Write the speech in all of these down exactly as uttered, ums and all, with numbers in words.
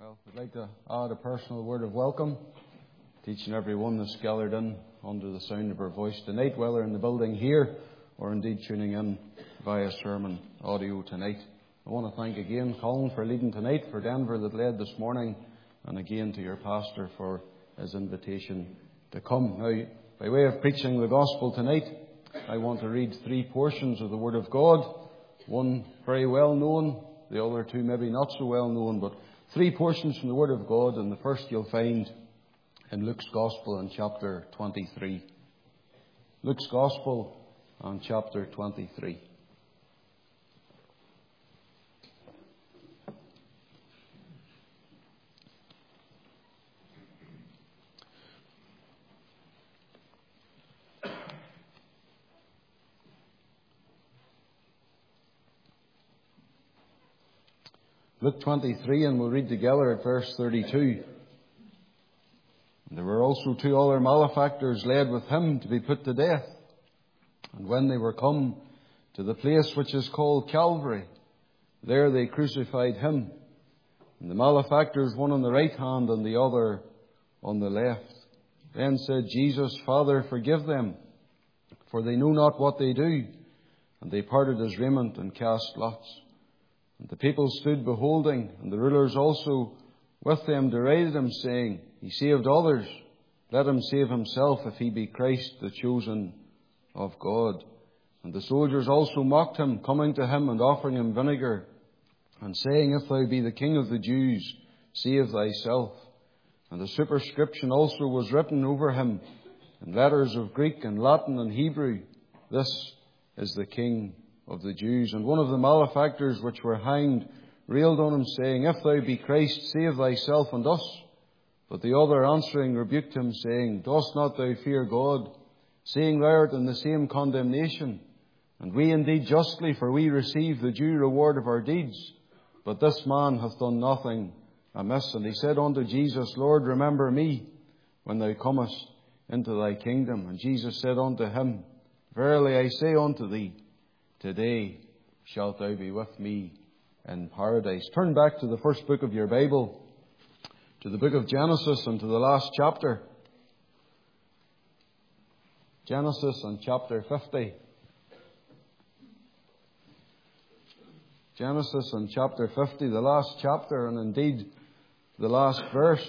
Well, I'd like to add a personal word of welcome to each and every one that's gathered in under the sound of our voice tonight, whether in the building here or indeed tuning in via sermon audio tonight. I want to thank again Colin for leading tonight, for Denver that led this morning, and again to your pastor for his invitation to come. Now, by way of preaching the gospel tonight, I want to read three portions of the Word of God, one very well known, the other two maybe not so well known, but three portions from the Word of God, and the first you'll find in Luke's Gospel in chapter twenty-three. Luke's Gospel and chapter twenty-three. Luke twenty-three, and we'll read together at verse thirty-two. And there were also two other malefactors led with him to be put to death. And when they were come to the place which is called Calvary, there they crucified him, and the malefactors, one on the right hand and the other on the left. Then said Jesus, Father, forgive them, for they know not what they do. And they parted his raiment and cast lots. And the people stood beholding, and the rulers also with them derided him, saying, He saved others, let him save himself, if he be Christ, the chosen of God. And the soldiers also mocked him, coming to him and offering him vinegar, and saying, If thou be the King of the Jews, save thyself. And the superscription also was written over him in letters of Greek and Latin and Hebrew, This is the King of the Jews. And one of the malefactors which were hanged railed on him, saying, If thou be Christ, save thyself and us. But the other answering rebuked him, saying, Dost not thou fear God, seeing thou art in the same condemnation? And we indeed justly, for we receive the due reward of our deeds. But this man hath done nothing amiss. And he said unto Jesus, Lord, remember me when thou comest into thy kingdom. And Jesus said unto him, Verily I say unto thee, today shalt thou be with me in paradise. Turn back to the first book of your Bible, to the book of Genesis and to the last chapter. Genesis and chapter fifty. Genesis and chapter fifty, the last chapter, and indeed the last verse.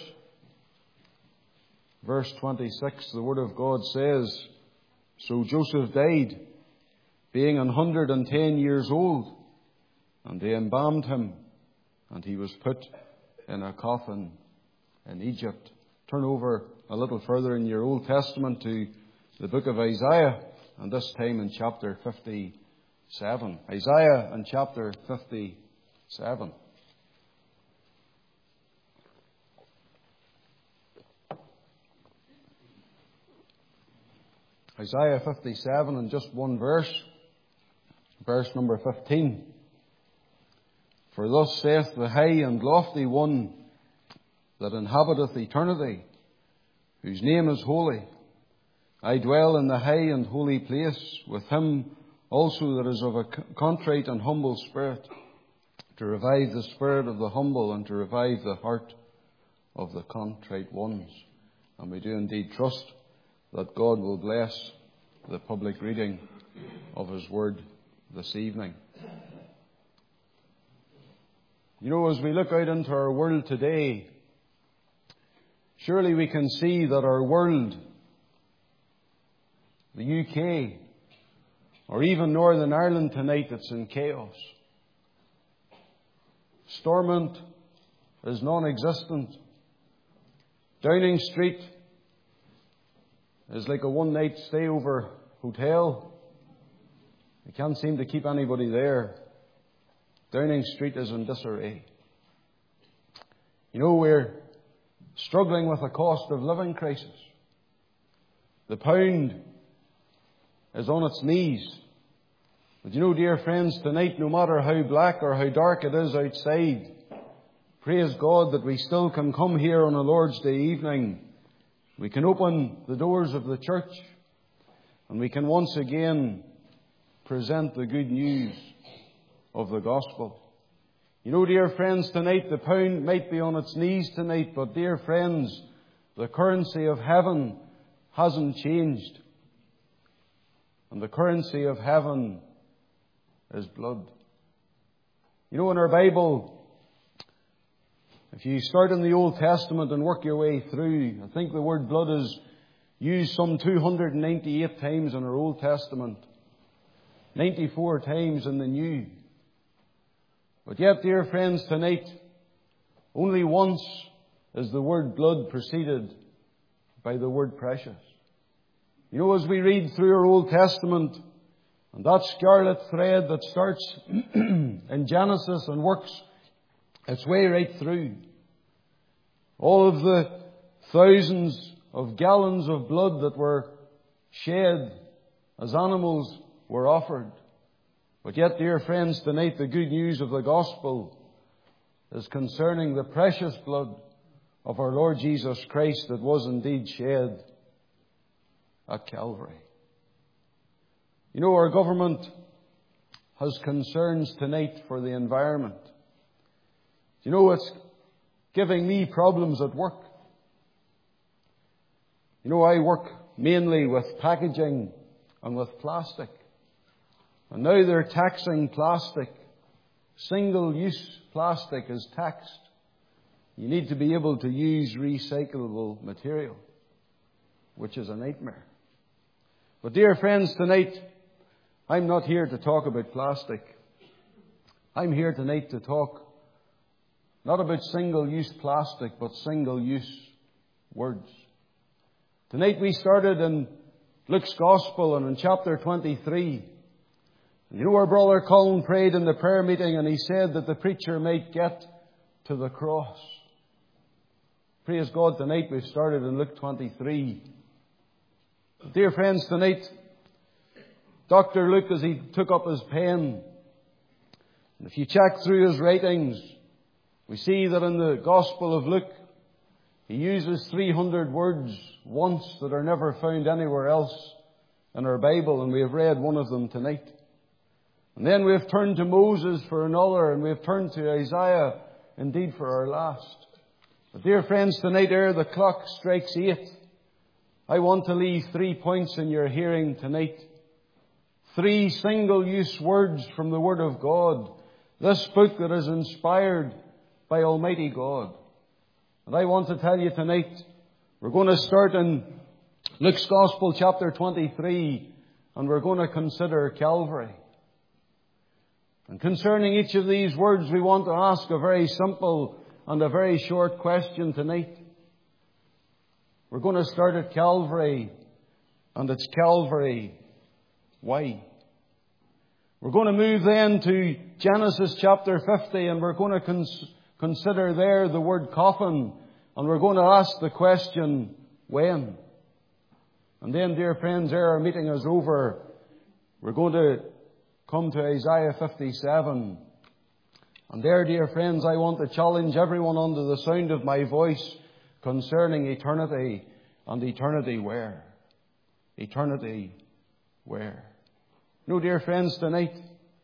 Verse twenty-six, the Word of God says, So Joseph died, being an hundred and ten years old, and they embalmed him, and he was put in a coffin in Egypt. Turn over a little further in your Old Testament to the book of Isaiah, and this time in chapter fifty-seven. Isaiah and chapter fifty-seven. Isaiah fifty-seven, and just one verse. Verse number fifteen. For thus saith the high and lofty one that inhabiteth eternity, whose name is holy. I dwell in the high and holy place, with him also that is of a contrite and humble spirit, to revive the spirit of the humble and to revive the heart of the contrite ones. And we do indeed trust that God will bless the public reading of His Word this evening. You know, as we look out into our world today, surely we can see that our world, the U K, or even Northern Ireland tonight, it's in chaos. Stormont is non-existent. Downing Street is like a one-night stay-over hotel. You can't seem to keep anybody there. Downing Street is in disarray. You know, we're struggling with a cost of living crisis. The pound is on its knees. But you know, dear friends, tonight, no matter how black or how dark it is outside, praise God that we still can come here on a Lord's Day evening. We can open the doors of the church, and we can once again present the good news of the gospel. You know, dear friends, tonight the pound might be on its knees tonight, but dear friends, the currency of heaven hasn't changed. And the currency of heaven is blood. You know, in our Bible, if you start in the Old Testament and work your way through, I think the word blood is used some two hundred ninety-eight times in our Old Testament, ninety-four times in the New. But yet, dear friends, tonight, only once is the word blood preceded by the word precious. You know, as we read through our Old Testament, and that scarlet thread that starts in Genesis and works its way right through, all of the thousands of gallons of blood that were shed as animals were offered. But yet, dear friends, tonight the good news of the gospel is concerning the precious blood of our Lord Jesus Christ that was indeed shed at Calvary. You know, our government has concerns tonight for the environment. You know, it's giving me problems at work. You know, I work mainly with packaging and with plastic. And now they're taxing plastic. Single-use plastic is taxed. You need to be able to use recyclable material, which is a nightmare. But dear friends, tonight, I'm not here to talk about plastic. I'm here tonight to talk not about single-use plastic, but single-use words. Tonight we started in Luke's Gospel and in chapter twenty-three. You know, our brother Colin prayed in the prayer meeting and he said that the preacher might get to the cross. Praise God, tonight we've started in Luke twenty-three. Dear friends, tonight, Doctor Luke, as he took up his pen, and if you check through his writings, we see that in the Gospel of Luke, he uses three hundred words once that are never found anywhere else in our Bible, and we have read one of them tonight. And then we have turned to Moses for another, and we have turned to Isaiah, indeed, for our last. But dear friends, tonight ere the clock strikes eight, I want to leave three points in your hearing tonight. Three single-use words from the Word of God. This book that is inspired by Almighty God. And I want to tell you tonight, we're going to start in Luke's Gospel, chapter twenty-three, and we're going to consider Calvary. And concerning each of these words, we want to ask a very simple and a very short question tonight. We're going to start at Calvary, and it's Calvary. Why? We're going to move then to Genesis chapter fifty, and we're going to cons- consider there the word coffin, and we're going to ask the question, when? And then, dear friends, ere our meeting is over, we're going to come to Isaiah fifty-seven. And there, dear friends, I want to challenge everyone under the sound of my voice concerning eternity, and eternity where? Eternity where? No, dear friends, tonight,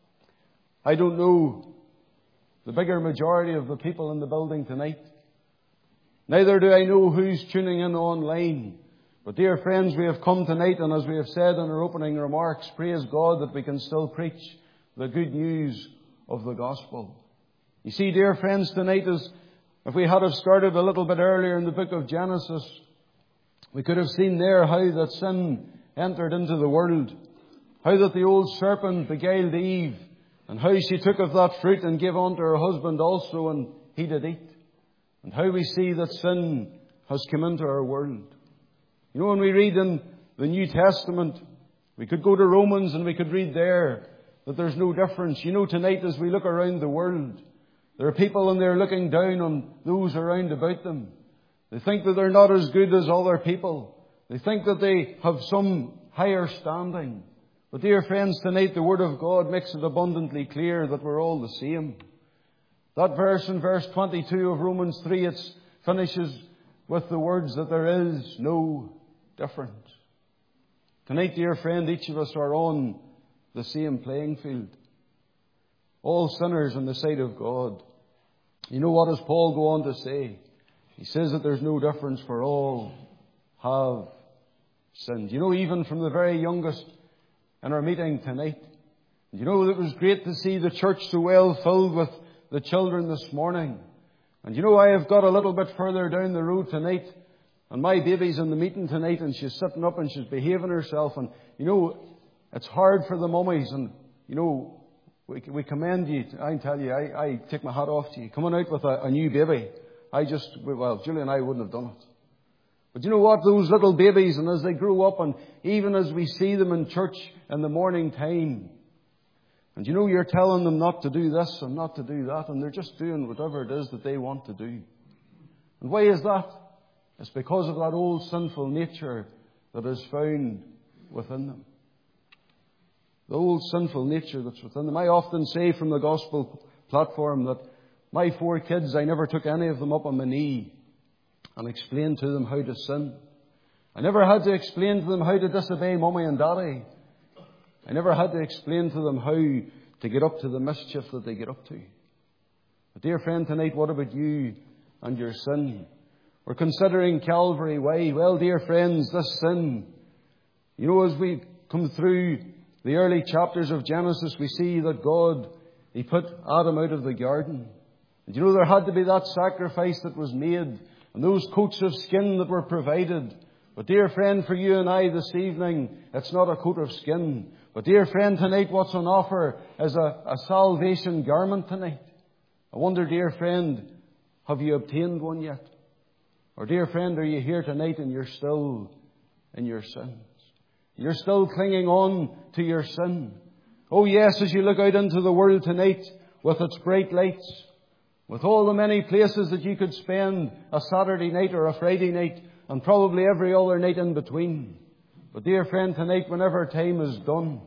I don't know the bigger majority of the people in the building tonight. Neither do I know who's tuning in online. But dear friends, we have come tonight, and as we have said in our opening remarks, praise God that we can still preach the good news of the gospel. You see, dear friends, tonight, is if we had have started a little bit earlier in the book of Genesis, we could have seen there how that sin entered into the world, how that the old serpent beguiled Eve, and how she took of that fruit and gave unto her husband also, and he did eat, and how we see that sin has come into our world. You know, when we read in the New Testament, we could go to Romans and we could read there that there's no difference. You know, tonight as we look around the world, there are people and they're looking down on those around about them. They think that they're not as good as other people. They think that they have some higher standing. But dear friends, tonight the Word of God makes it abundantly clear that we're all the same. That verse in verse twenty-two of Romans three, it finishes with the words that there is no difference. Tonight, dear friend, each of us are on the same playing field. All sinners in the sight of God. You know what does Paul go on to say? He says that there's no difference, for all have sinned. You know, even from the very youngest in our meeting tonight. You know, it was great to see the church so well filled with the children this morning. And you know, I have got a little bit further down the road tonight, and my baby's in the meeting tonight, and she's sitting up and she's behaving herself. And you know, it's hard for the mummies, and you know, we, we commend you. I tell you, I, I take my hat off to you. Coming out with a, a new baby. I just, well, Julie and I wouldn't have done it. But you know what? Those little babies, and as they grow up, and even as we see them in church in the morning time, and you know, you're telling them not to do this and not to do that, and they're just doing whatever it is that they want to do. And why is that? It's because of that old sinful nature that is found within them. The old sinful nature that's within them. I often say from the gospel platform that my four kids, I never took any of them up on my knee and explained to them how to sin. I never had to explain to them how to disobey Mummy and Daddy. I never had to explain to them how to get up to the mischief that they get up to. But dear friend, tonight, what about you and your sin? We're considering Calvary Way. Well, dear friends, this sin, you know, as we come through the early chapters of Genesis, we see that God, He put Adam out of the garden. And you know, there had to be that sacrifice that was made, and those coats of skin that were provided. But dear friend, for you and I this evening, it's not a coat of skin. But dear friend, tonight what's on offer is a, a salvation garment tonight. I wonder, dear friend, have you obtained one yet? Or dear friend, are you here tonight and you're still in your sins? You're still clinging on to your sin. Oh yes, as you look out into the world tonight with its bright lights, with all the many places that you could spend a Saturday night or a Friday night, and probably every other night in between. But dear friend, tonight, whenever time is done,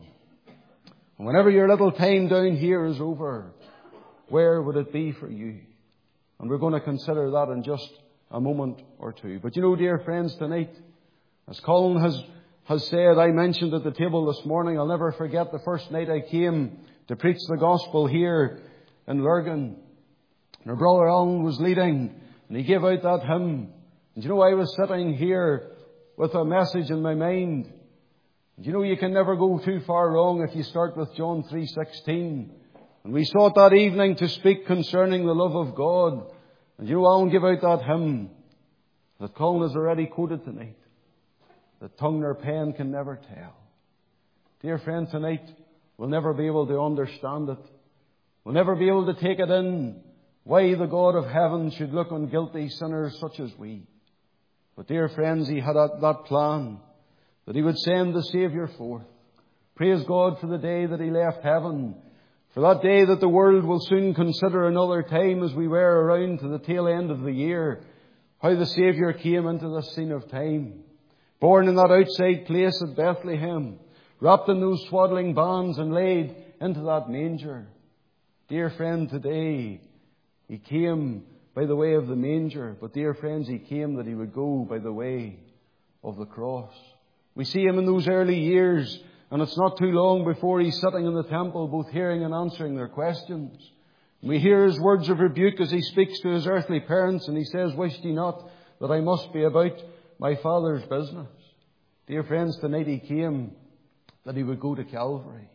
and whenever your little time down here is over, where would it be for you? And we're going to consider that in just a moment or two. But you know, dear friends, tonight, as Colin has, has said, I mentioned at the table this morning, I'll never forget the first night I came to preach the gospel here in Lurgan. And our brother Alan was leading, and he gave out that hymn. And you know, I was sitting here with a message in my mind. And you know, you can never go too far wrong if you start with John three sixteen. And we sought that evening to speak concerning the love of God. And you know, Alan gave out that hymn that Colin has already quoted tonight. That tongue nor pen can never tell. Dear friend, tonight we'll never be able to understand it. We'll never be able to take it in. Why the God of heaven should look on guilty sinners such as we. But dear friends, He had that plan that He would send the Saviour forth. Praise God for the day that He left heaven. For that day that the world will soon consider another time as we wear around to the tail end of the year. How the Saviour came into this scene of time. Born in that outside place at Bethlehem. Wrapped in those swaddling bands and laid into that manger. Dear friend, today He came by the way of the manger. But dear friends, He came that He would go by the way of the cross. We see Him in those early years, and it's not too long before He's sitting in the temple, both hearing and answering their questions. We hear His words of rebuke as He speaks to His earthly parents, and He says, "Wist ye not that I must be about my Father's business?" Dear friends, tonight He came that He would go to Calvary.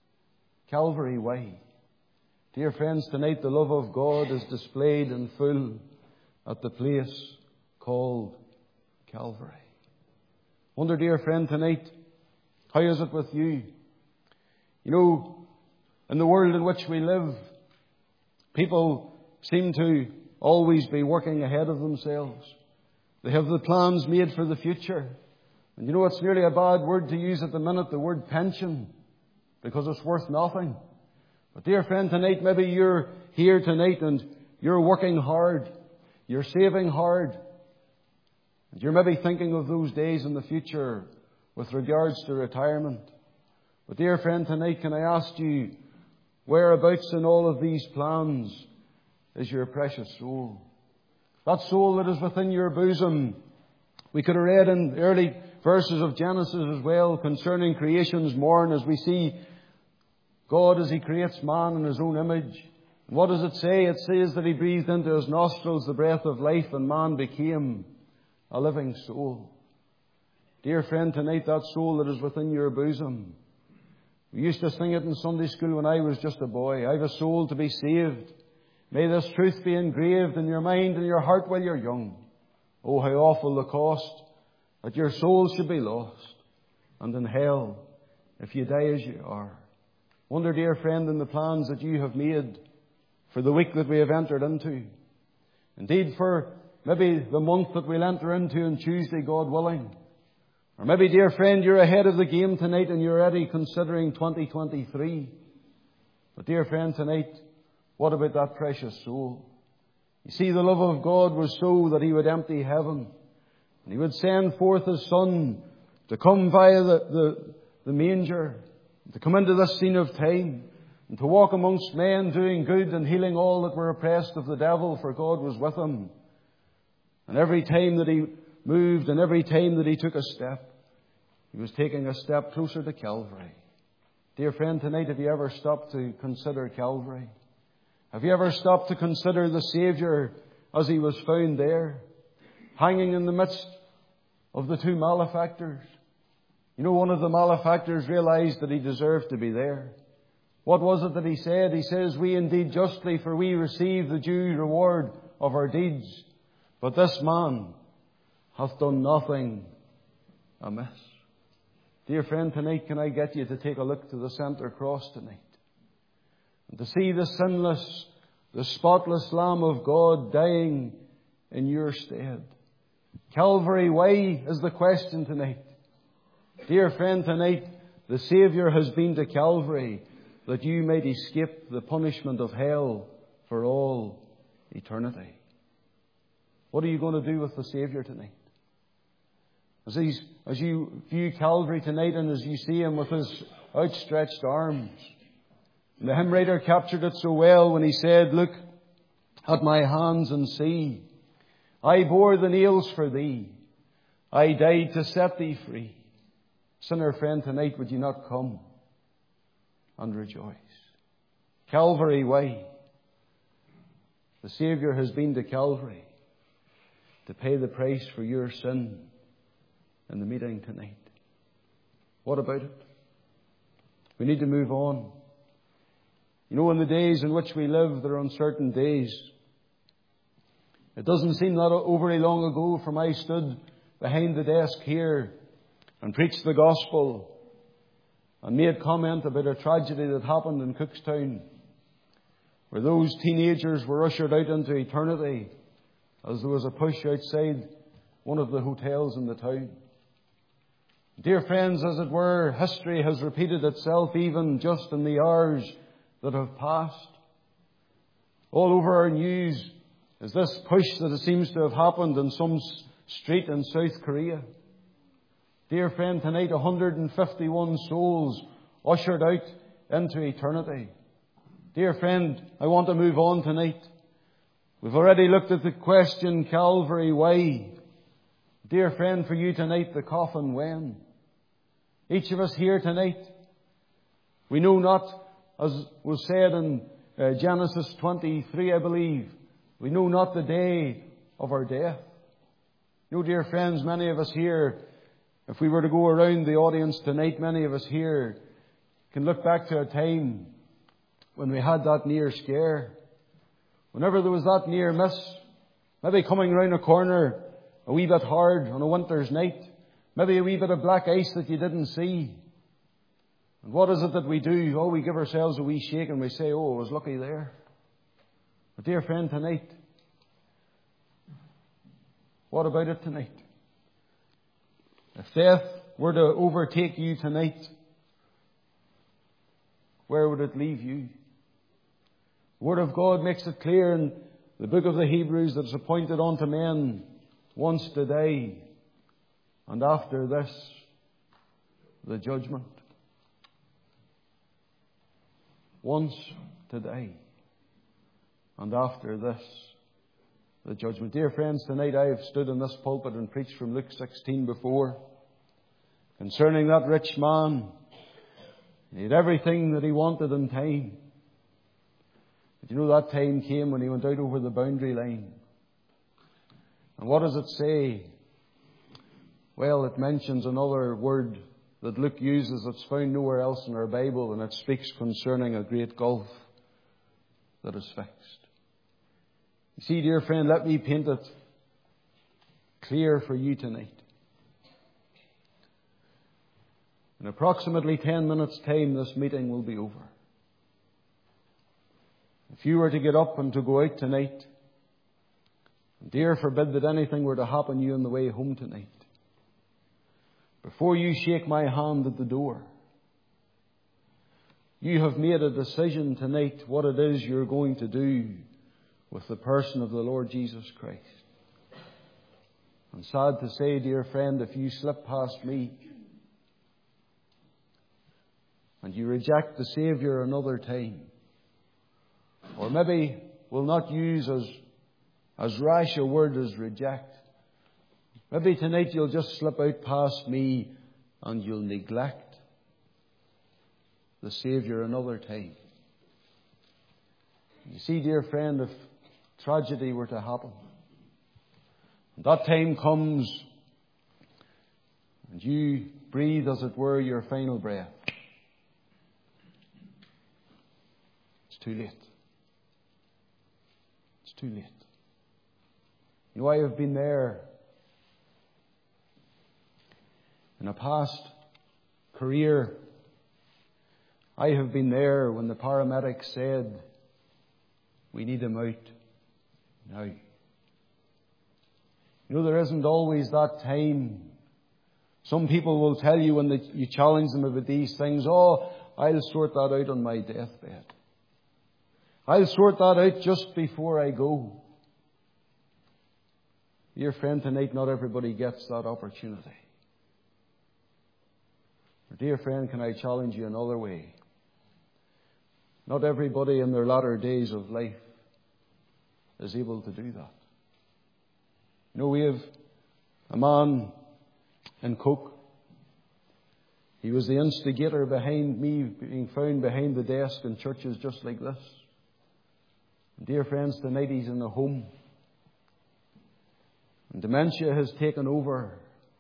Calvary way. Dear friends, tonight the love of God is displayed in full at the place called Calvary. Wonder, dear friend, tonight, how is it with you? You know, in the world in which we live, people seem to always be working ahead of themselves. They have the plans made for the future. And you know, it's nearly a bad word to use at the minute, the word pension, because it's worth nothing. But dear friend, tonight, maybe you're here tonight and you're working hard. You're saving hard. And you're maybe thinking of those days in the future with regards to retirement. But dear friend, tonight, can I ask you, whereabouts in all of these plans is your precious soul? That soul that is within your bosom. We could have read in the early verses of Genesis as well concerning creation's morn, as we see God as He creates man in His own image. What does it say? It says that He breathed into his nostrils the breath of life, and man became a living soul. Dear friend, tonight that soul that is within your bosom, we used to sing it in Sunday school when I was just a boy. I've a soul to be saved. May this truth be engraved in your mind and your heart while you're young. Oh, how awful the cost that your soul should be lost, and in hell if you die as you are. Wonder, dear friend, in the plans that you have made for the week that we have entered into. Indeed, for maybe the month that we'll enter into on Tuesday, God willing. Or maybe, dear friend, you're ahead of the game tonight and you're already considering twenty twenty-three. But dear friend, tonight, what about that precious soul? You see, the love of God was so that He would empty heaven. And He would send forth His Son to come via the, the, the manger, to come into this scene of time, and to walk amongst men doing good and healing all that were oppressed of the devil, for God was with Him. And every time that He moved and every time that He took a step, He was taking a step closer to Calvary. Dear friend, tonight, have you ever stopped to consider Calvary? Have you ever stopped to consider the Saviour as He was found there, hanging in the midst of the two malefactors? You know, one of the malefactors realized that he deserved to be there. What was it that he said? He says, "We indeed justly, for we receive the due reward of our deeds. But this man hath done nothing amiss." Dear friend, tonight can I get you to take a look to the centre cross tonight, and to see the sinless, the spotless Lamb of God dying in your stead. Calvary, why is the question tonight. Dear friend, tonight the Saviour has been to Calvary that you might escape the punishment of hell for all eternity. What are you going to do with the Saviour tonight? As, he's, as you view Calvary tonight and as you see Him with His outstretched arms. And the hymn writer captured it so well when he said, "Look at my hands and see. I bore the nails for thee. I died to set thee free." Sinner friend, tonight would you not come and rejoice? Calvary, why? The Saviour has been to Calvary to pay the price for your sin in the meeting tonight. What about it? We need to move on. You know, in the days in which we live, there are uncertain days. It doesn't seem that overly long ago from I stood behind the desk here and preached the gospel and made comment about a tragedy that happened in Cookstown, where those teenagers were ushered out into eternity as there was a push outside one of the hotels in the town. Dear friends, as it were, history has repeated itself even just in the hours that have passed. All over our news is this push that it seems to have happened in some street in South Korea. Dear friend, tonight one hundred fifty-one souls ushered out into eternity. Dear friend, I want to move on tonight. We've already looked at the question, Calvary, why? Dear friend, for you tonight, the coffin, when? Each of us here tonight, we know not, as was said in uh, Genesis twenty-three, I believe, we know not the day of our death. You know, dear friends, many of us here, if we were to go around the audience tonight, many of us here can look back to a time when we had that near scare. Whenever there was that near miss, maybe coming round a corner a wee bit hard on a winter's night, maybe a wee bit of black ice that you didn't see. And what is it that we do? Oh, we give ourselves a wee shake and we say, "Oh, I was lucky there." But dear friend, tonight, what about it tonight? If death were to overtake you tonight, where would it leave you? The Word of God makes it clear in the book of the Hebrews that it's appointed unto men once to die, and after this, the judgment. Once to die, and after this, the judgment. Dear friends, tonight I have stood in this pulpit and preached from Luke sixteen before, concerning that rich man. He had everything that he wanted in time. But you know that time came when he went out over the boundary line. And what does it say? Well, it mentions another word that Luke uses that's found nowhere else in our Bible, and it speaks concerning a great gulf that is fixed. You see, dear friend, let me paint it clear for you tonight. In approximately ten minutes' time, this meeting will be over. If you were to get up and to go out tonight, dear forbid that anything were to happen to you on the way home tonight, before you shake my hand at the door, you have made a decision tonight what it is you're going to do with the person of the Lord Jesus Christ. And sad to say, dear friend, if you slip past me and you reject the Saviour another time, or maybe will not use as, as rash a word as reject, maybe tonight you'll just slip out past me and you'll neglect the Saviour another time. You see, dear friend, if tragedy were to happen, and that time comes and you breathe, as it were, your final breath, it's too late. It's too late. You know, I have been there in a past career. I have been there when the paramedic said, we need him out now. You know, there isn't always that time. Some people will tell you when they, you challenge them about these things, oh, I'll sort that out on my deathbed. I'll sort that out just before I go. Dear friend, tonight not everybody gets that opportunity. Dear friend, can I challenge you another way? Not everybody in their latter days of life is able to do that. You know, we have a man in Coke. He was the instigator behind me being found behind the desk in churches just like this. And dear friends, tonight he's in the home. And dementia has taken over.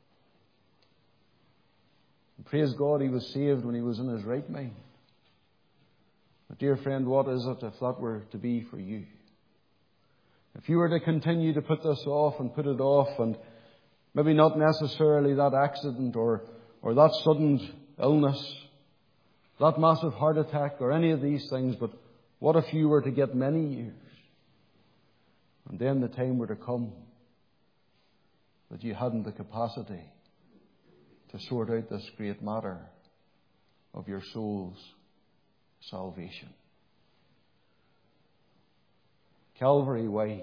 And praise God, he was saved when he was in his right mind. But dear friend, what is it if that were to be for you? If you were to continue to put this off and put it off, and maybe not necessarily that accident or, or that sudden illness, that massive heart attack or any of these things, but what if you were to get many years and then the time were to come that you hadn't the capacity to sort out this great matter of your soul's salvation? Calvary, why?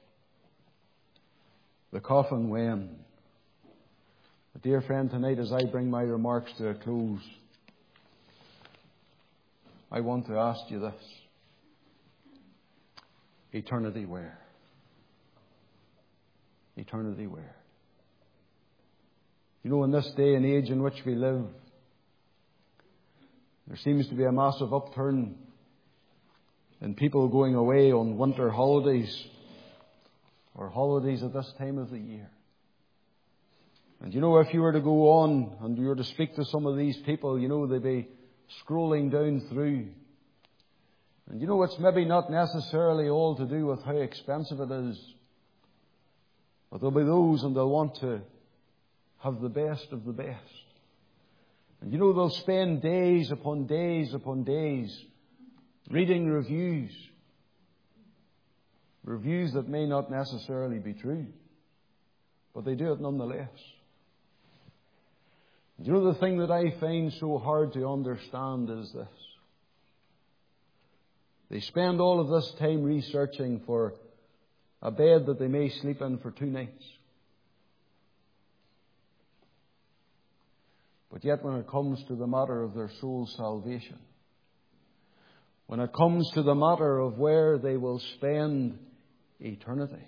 The coffin, when? But dear friend, tonight as I bring my remarks to a close, I want to ask you this. Eternity where? Eternity where? You know, in this day and age in which we live, there seems to be a massive upturn in people going away on winter holidays or holidays at this time of the year. And you know, if you were to go on and you were to speak to some of these people, you know, they'd be scrolling down through. And you know, it's maybe not necessarily all to do with how expensive it is. But there'll be those and they'll want to have the best of the best. And you know, they'll spend days upon days upon days reading reviews. Reviews that may not necessarily be true. But they do it nonetheless. And you know, the thing that I find so hard to understand is this. They spend all of this time researching for a bed that they may sleep in for two nights. But yet when it comes to the matter of their soul's salvation, when it comes to the matter of where they will spend eternity,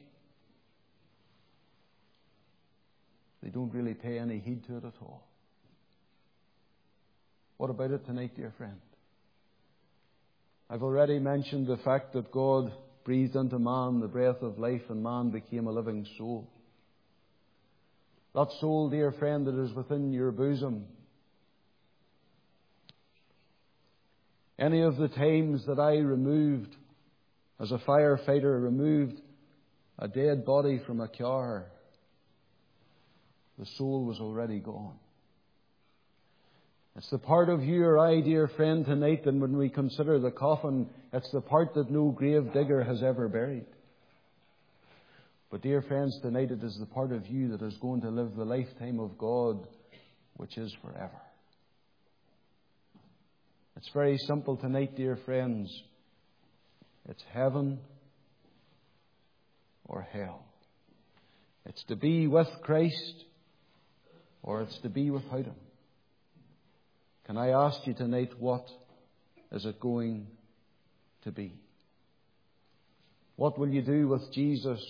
they don't really pay any heed to it at all. What about it tonight, dear friend? I've already mentioned the fact that God breathed into man the breath of life and man became a living soul. That soul, dear friend, that is within your bosom. Any of the times that I removed, as a firefighter, removed a dead body from a car, the soul was already gone. It's the part of you or I, dear friend, tonight, that when we consider the coffin, it's the part that no grave digger has ever buried. But dear friends, tonight it is the part of you that is going to live the lifetime of God, which is forever. It's very simple tonight, dear friends. It's heaven or hell. It's to be with Christ or it's to be without Him. Can I ask you tonight, what is it going to be? What will you do with Jesus?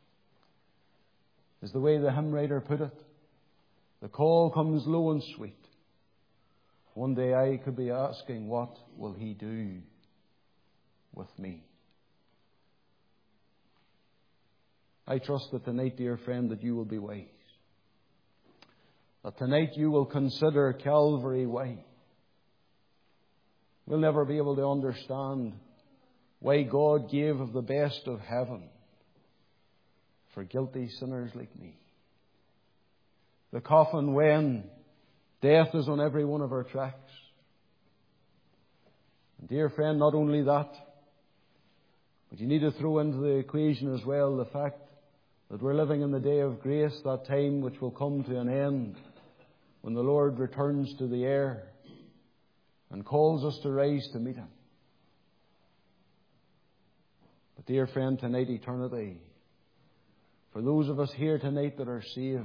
Is the way the hymn writer put it. The call comes low and sweet. One day I could be asking, what will He do with me? I trust that tonight, dear friend, that you will be wise. That tonight you will consider Calvary way. We'll never be able to understand why God gave of the best of heaven for guilty sinners like me. The coffin, when death is on every one of our tracks. And dear friend, not only that, but you need to throw into the equation as well the fact that we're living in the day of grace, that time which will come to an end when the Lord returns to the air and calls us to rise to meet Him. But dear friend, tonight, eternity, for those of us here tonight that are saved,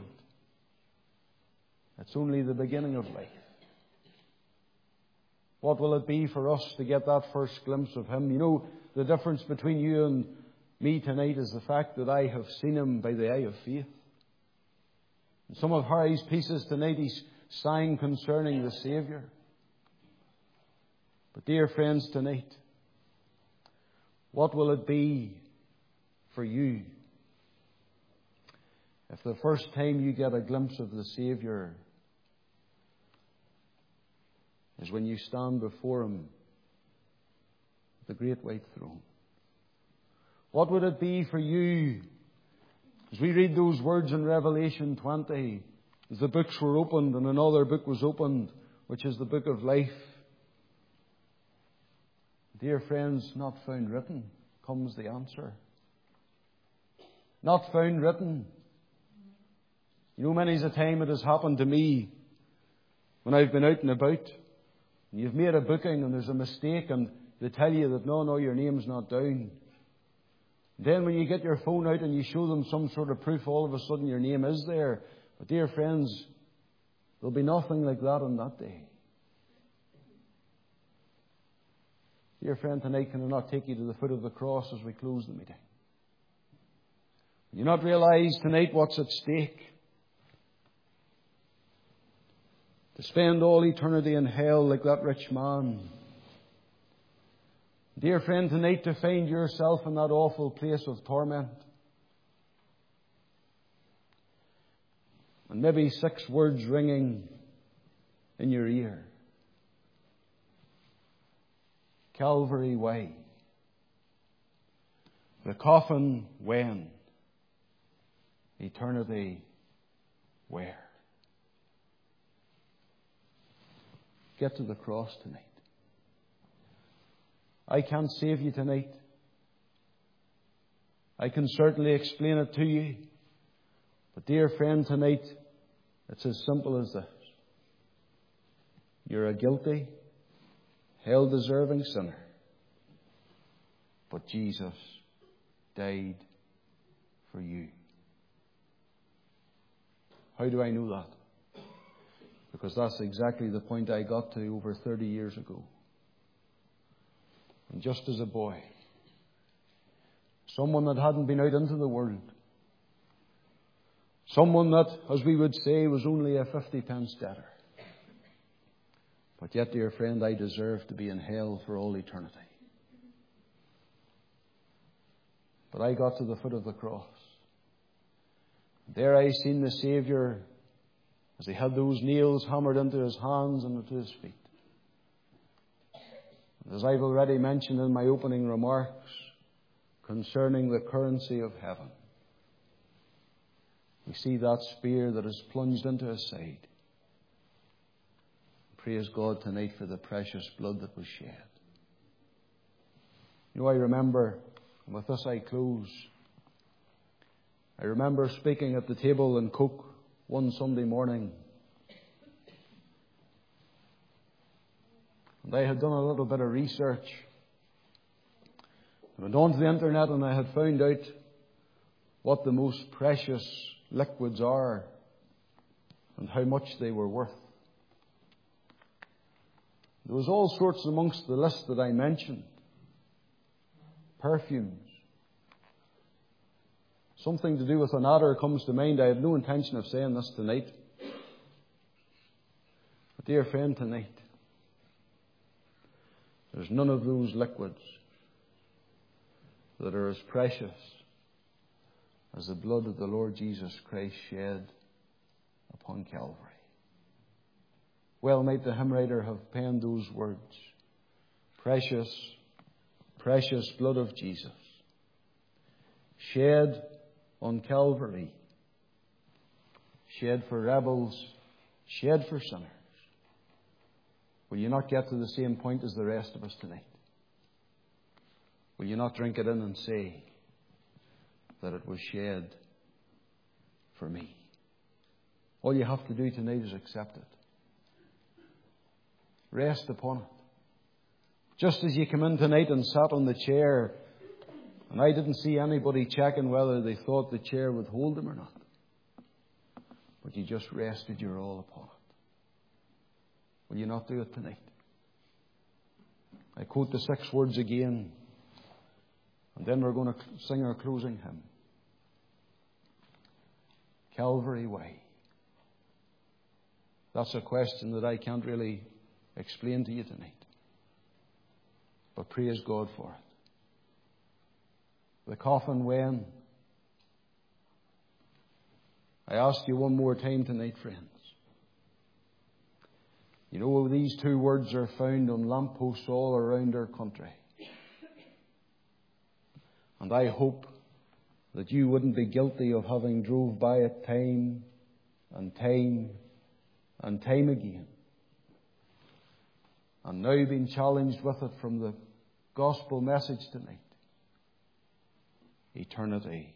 it's only the beginning of life. What will it be for us to get that first glimpse of Him? You know, the difference between you and me tonight is the fact that I have seen Him by the eye of faith. And some of Harry's pieces tonight, he's sang concerning the Saviour. But dear friends, tonight, what will it be for you if the first time you get a glimpse of the Saviour is when you stand before Him, the great white throne? What would it be for you as we read those words in Revelation twenty, as the books were opened and another book was opened, which is the book of life? Dear friends, not found written comes the answer. Not found written. You know, many's a time it has happened to me when I've been out and about, and you've made a booking and there's a mistake and they tell you that no, no, your name's not down. Then when you get your phone out and you show them some sort of proof, all of a sudden your name is there. But dear friends, there'll be nothing like that on that day. Dear friend, tonight, can I not take you to the foot of the cross as we close the meeting? Do you not realize tonight what's at stake? To spend all eternity in hell like that rich man. Dear friend, tonight to find yourself in that awful place of torment. And maybe six words ringing in your ear. Calvary way. The coffin when? Eternity where? Get to the cross tonight. I can't save you tonight. I can certainly explain it to you. But dear friend, tonight, it's as simple as this. You're a guilty, hell-deserving sinner. But Jesus died for you. How do I know that? Because that's exactly the point I got to over thirty years ago. And just as a boy, someone that hadn't been out into the world, someone that, as we would say, was only a fifty pence debtor. But yet, dear friend, I deserve to be in hell for all eternity. But I got to the foot of the cross. There I seen the Saviour as he had those nails hammered into his hands and into his feet. And as I've already mentioned in my opening remarks concerning the currency of heaven, we see that spear that is plunged into his side. Praise God tonight for the precious blood that was shed. You know, I remember, and with this I close, I remember speaking at the table in Coke one Sunday morning. And I had done a little bit of research. I went onto the internet and I had found out what the most precious liquids are and how much they were worth. There was all sorts amongst the list that I mentioned. Perfumes. Something to do with an adder comes to mind. I have no intention of saying this tonight. But dear friend, tonight, there's none of those liquids that are as precious as the blood of the Lord Jesus Christ shed upon Calvary. Well might the hymn writer have penned those words. Precious, precious blood of Jesus, shed on Calvary, shed for rebels, shed for sinners. Will you not get to the same point as the rest of us tonight? Will you not drink it in and say that it was shed for me? All you have to do tonight is accept it. Rest upon it. Just as you come in tonight and sat on the chair, and I didn't see anybody checking whether they thought the chair would hold them or not. But you just rested your all upon it. Will you not do it tonight? I quote the six words again, and then we're going to sing our closing hymn. Calvary, why? That's a question that I can't really explain to you tonight. But praise God for it. The coffin when? I ask you one more time tonight, friends. You know, these two words are found on lampposts all around our country. And I hope that you wouldn't be guilty of having drove by it time and time and time again, and now being challenged with it from the gospel message tonight. Eternity